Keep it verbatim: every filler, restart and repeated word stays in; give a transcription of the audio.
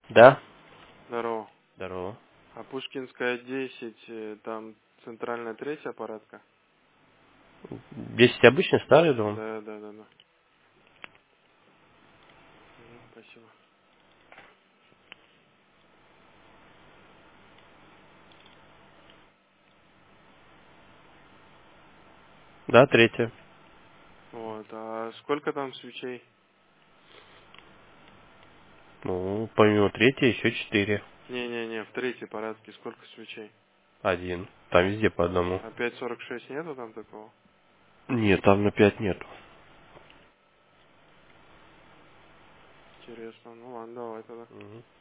Да? Здорово. Здорово. А Пушкинская десять, э, там центральная третья аппаратка? Десять обычный старый дом? Да, да, да, да. Мгм, спасибо. Да, третья. Вот, а сколько там свечей? Ну, помимо третьей еще четыре. Не-не-не, в третьей аппаратке сколько свечей? Один. Там везде по одному. А пять сорок шесть нету там такого? Нет, там на пять нету. Интересно, ну ладно, давай тогда. Мгм.